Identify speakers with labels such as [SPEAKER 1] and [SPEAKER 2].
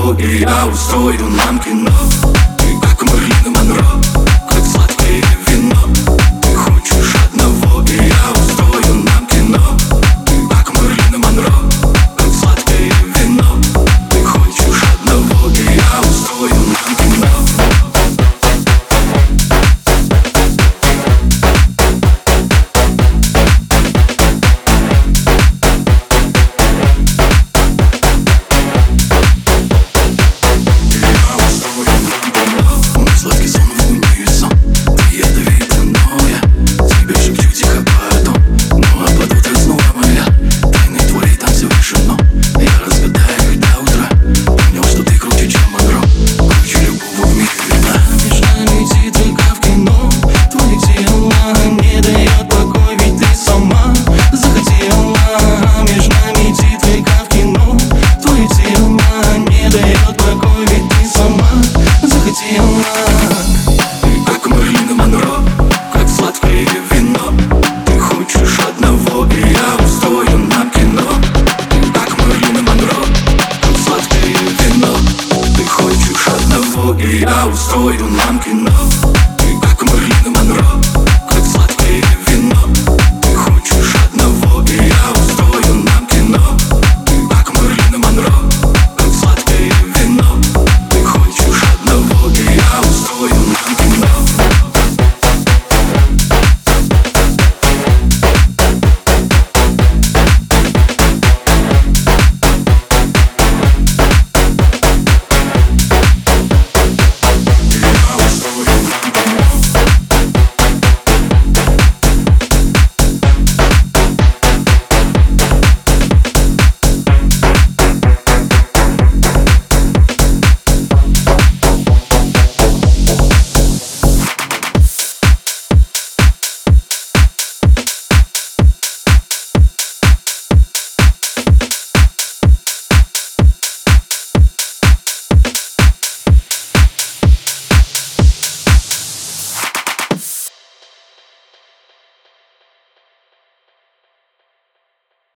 [SPEAKER 1] одного, и я устрою нам кино. Ты как Мерлин Монро, как сладкое вино. Ты хочешь одного, и я устрою нам кино. Ты как Мерлин Монро, как сладкое вино. Ты хочешь одного, и я устрою нам кино. И я устрою нам кино. Ты как Мерлин Монро.